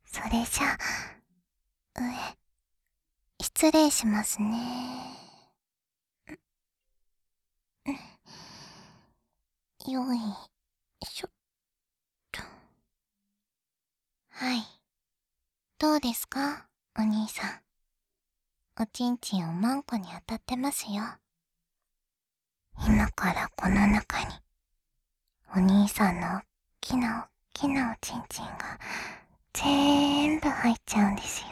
それじゃ、上、失礼しますね。よいしょっと。はい。どうですか、お兄さん。おちんちんをマンコに当たってますよ。今からこの中に、お兄さんのおっきなおっきなおちんちんが、全部入っちゃうんですよ。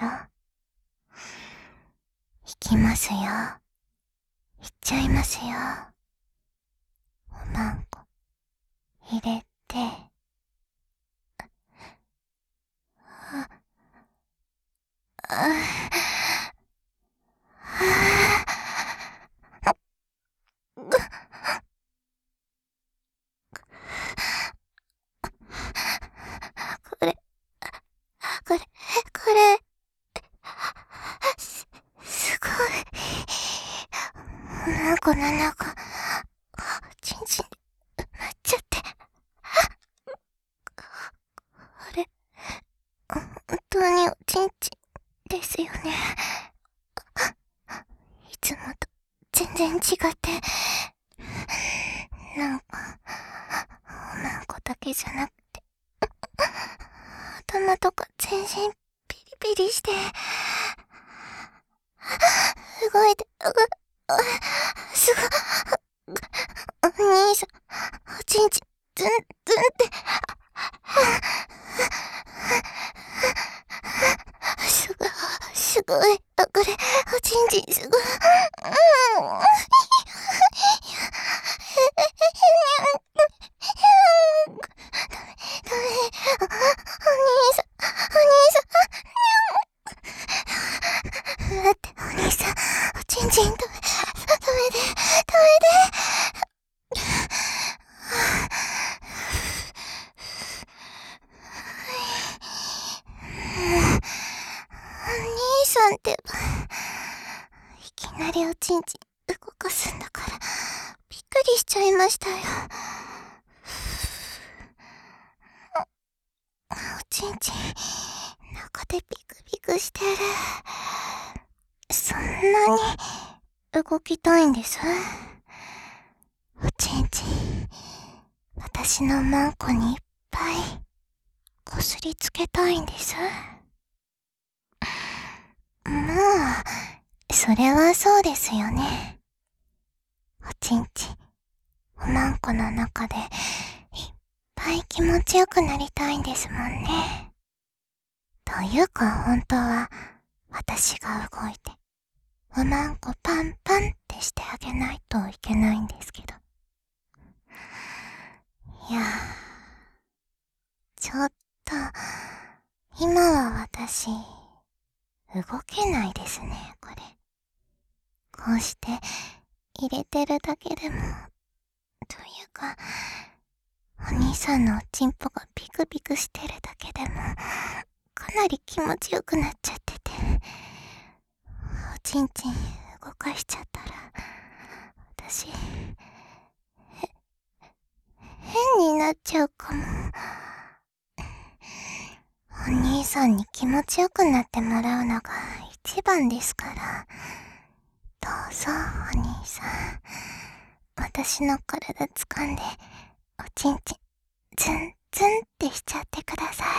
いきますよ。いっちゃいますよ。おまんこ、入れて、あ、あ、これ、これ、これ、すごい。なんこの中、ちんちん、埋まっちゃって。あれ、本当におちんちんですよね。いつもと全然違って、なんか、おまんこだけじゃなくて、頭とか全身ピリピリして、動いて、すごい、お兄さん、おちんちん、ズンズンって、すごい、すごい、これ、おちんちんすごい、ダメ、お兄さん、お兄さん、待って、お兄さん、おちんちんダメで、ダメで、お兄さんって、いきなりおちんちん動かすんだから、びっくりしちゃいましたよ。おちんちん、中でビクビクしてる。そんなに動きたいんです。おちんちん、私のマンコにいっぱいこすりつけたいんです。まあ、それはそうですよね。おちんちん、おまんこの中でいっぱい気持ちよくなりたいんですもんね。というか本当は私が動いて、おまんこパンパンってしてあげないといけないんですけど。いやー、ちょっと、今は私、動けないですね、これ。こうして、入れてるだけでも、というか、お兄さんのおちんぽがピクピクしてるだけでも、かなり気持ちよくなっちゃってて、おちんちん動かしちゃったら、私、変になっちゃうかも。お兄さんに気持ちよくなってもらうのが一番ですから。どうぞ、お兄さん。私の体掴んで、おちんちん、ズンズンってしちゃってください。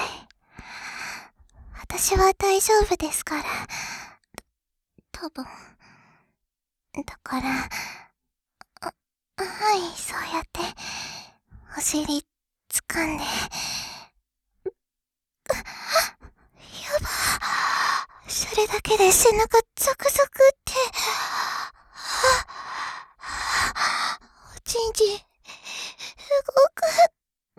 私は大丈夫ですから。多分。だから、はい、そうやって、お尻掴んで、やば。それだけで背中ゾクゾクって、おちんちん、動く。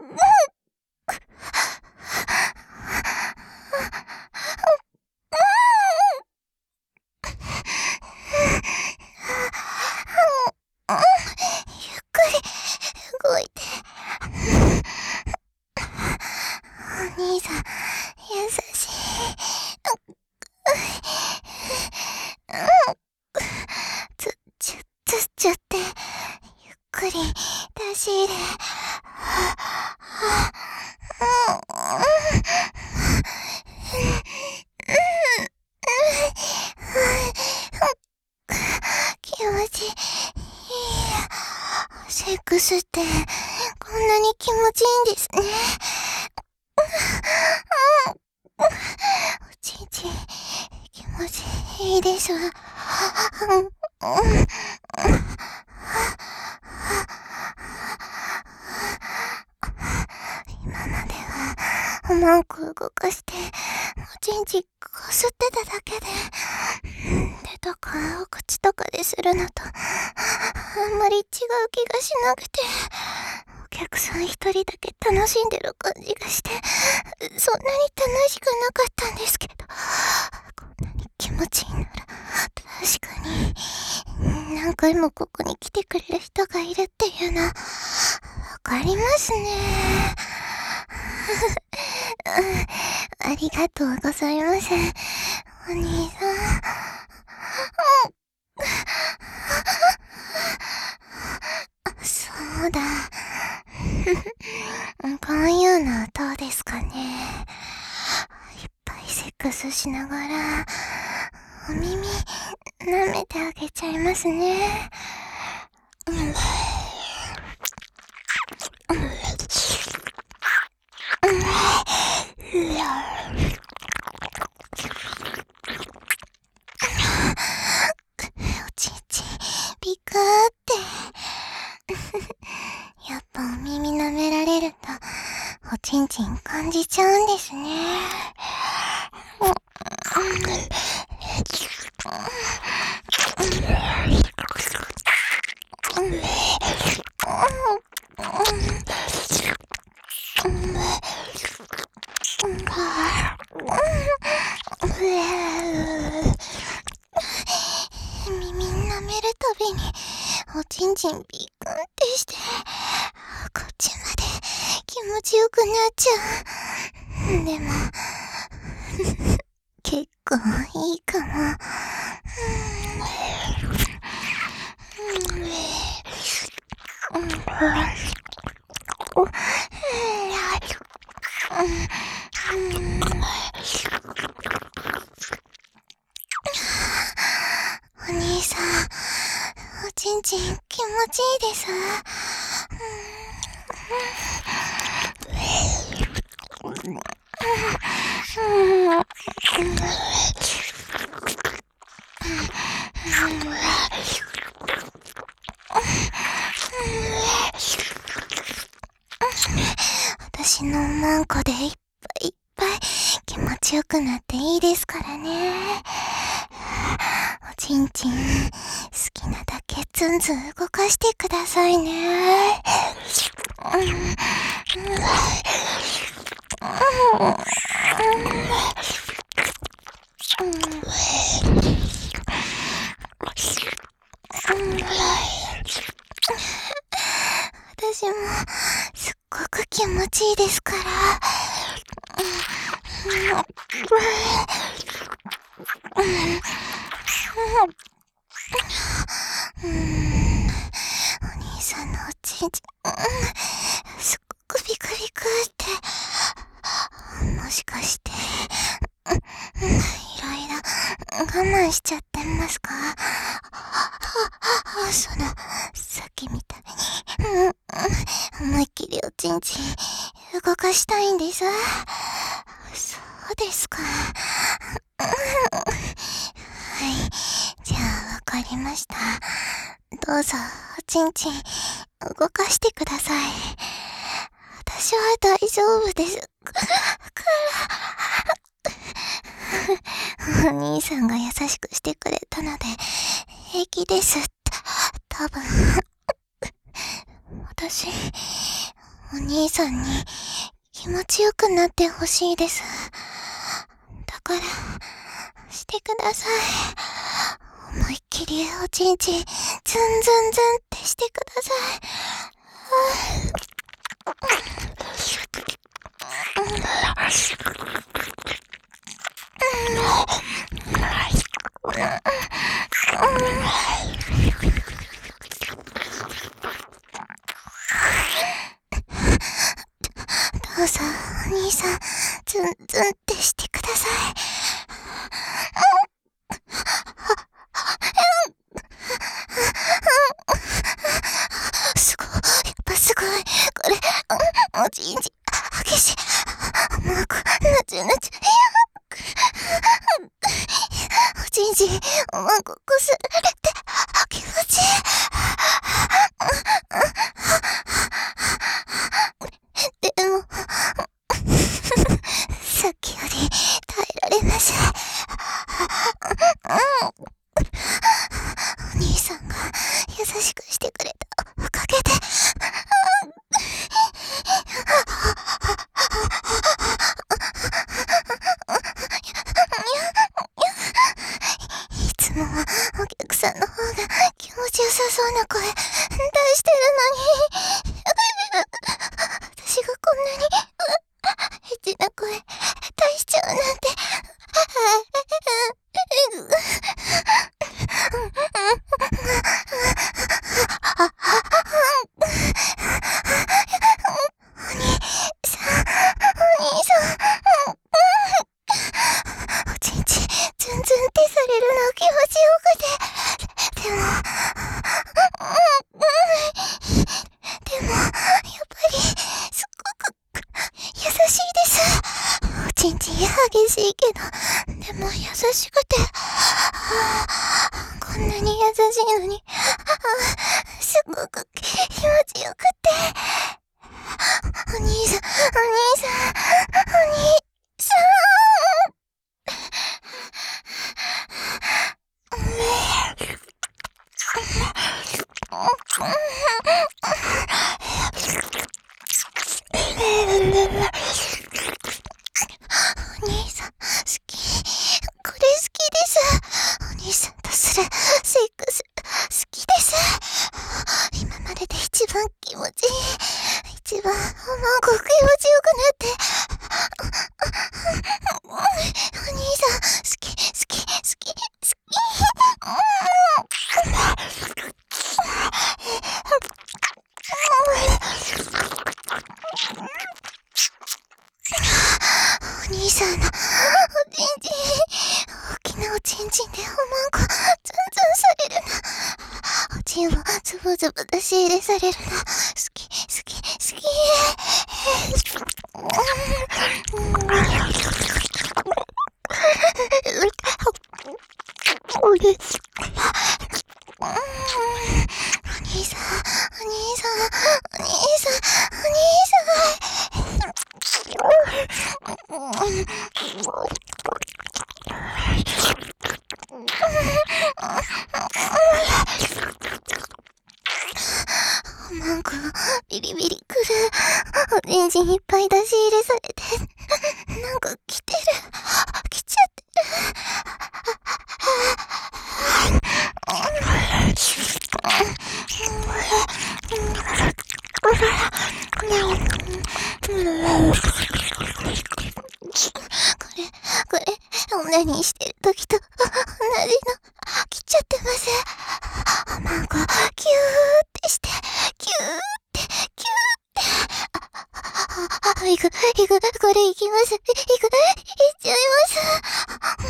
ゆっくり動いて。お兄さん、優しい。つっちゃって、ゆっくりすって、こんなに気持ちいいんですね。おちんちん、気持ちいいです。今までは、うまく動かして、おちんちんこすってただけで、手とかお口とかでするのと、あんまり違う気がしなくて、お客さん一人だけ楽しんでる感じがして、そんなに楽しくなかったんですけど、こんなに気持ちいいなら、確かに、何回もここに来てくれる人がいるっていうの、わかりますね。ありがとうございます。お兄さん。そうだ。こういうのどうですかね。いっぱいセックスしながら、お耳舐めてあげちゃいますね。おちんちん、ピクーって。やっぱお耳舐められると、おちんちん感じちゃうんですね。耳舐めるたびにおちんちんビクンってして、こっちまで気持ちよくなっちゃう。でも結構いいかも。お兄さん、おちんちん気持ちいいです。私のおまんこでいっぱいいっぱい気持ちよくなっていいですからね。おちんちん好きなだけツンツン動かしてくださいね。私もすっごく気持ちいいですから。お兄さんのおちんちん、すっごくビクビクって。もしかして、いろいろ我慢しちゃってますか？さっきみたいに、思いっきりおちんちん動かしたいんです。そうですか。はい。じゃあ、わかりました。どうぞ、おちんちん動かしてください。私は大丈夫です。お兄さんが優しくしてくれたので平気です。多分私、お兄さんに気持ちよくなってほしいです。だから、してください。思いっきりおちんちん、ズンズンズンってしてください。どうぞ、お兄さん、ズンズンってしてください。すごい、 中の中、おちんちん、おまんここすられて、気持ちいい。でも、さっきより耐えられません。お兄さんが優しくしてくれたおかげで、いつもはお客さんの方が気持ちよさそうな声出してるのに、私がこんなにエッチな声出しちゃうなんて。お兄さん、お兄さん、おちんちんツンツンってされるの気持ちよくて、でもやっぱりすっごく優しいです。おちんちん激しいけど、でも優しくて、こんなに優しいのに、すごく気持ちよくて、お兄さん、お兄さん、お兄さん。お兄さん、好き。これ好きです。お兄さんとするセックス、好きです。今までで一番気持ちいい。一番、もうごく気持ちよくなって。お兄さん、好き、好き、好き、好き。お兄さんのおちんちん、大きなおちんちんでおまんこツンツンされるの。おちんをズブズブ出し入れされるの。好き、好き、好き。お兄さん、お兄さん、お兄さん、お兄さん。おまんこビリビリくる。おちんちんいっぱい出し入れされて、なんか来てる。来ちゃってる。これ、オナニーしてる時と同じの来ちゃってます。おまんこ、キューってして、キューって、キューって。いく、これいきます。いっちゃいます。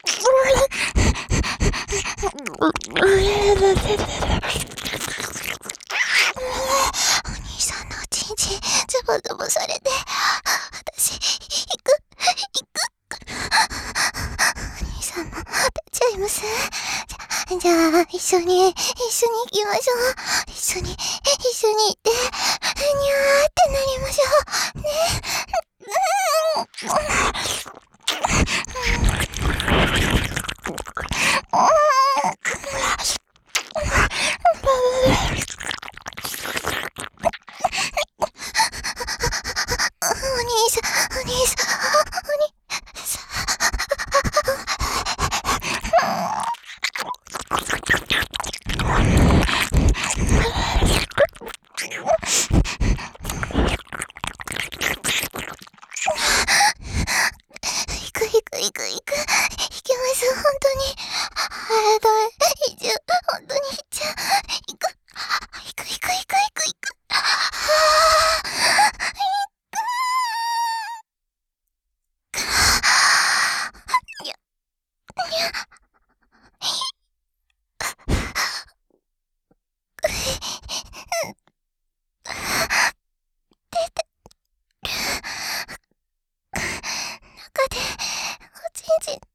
お兄さんのおちんちんズボズボされて、私行く。お兄さんも出ちゃいます。じゃあ一緒に行きましょう。一緒に行って、にゃーってなりましょうね。お兄さん、行けます、本当に。ダメ。本当に行っちゃう。行く。 じ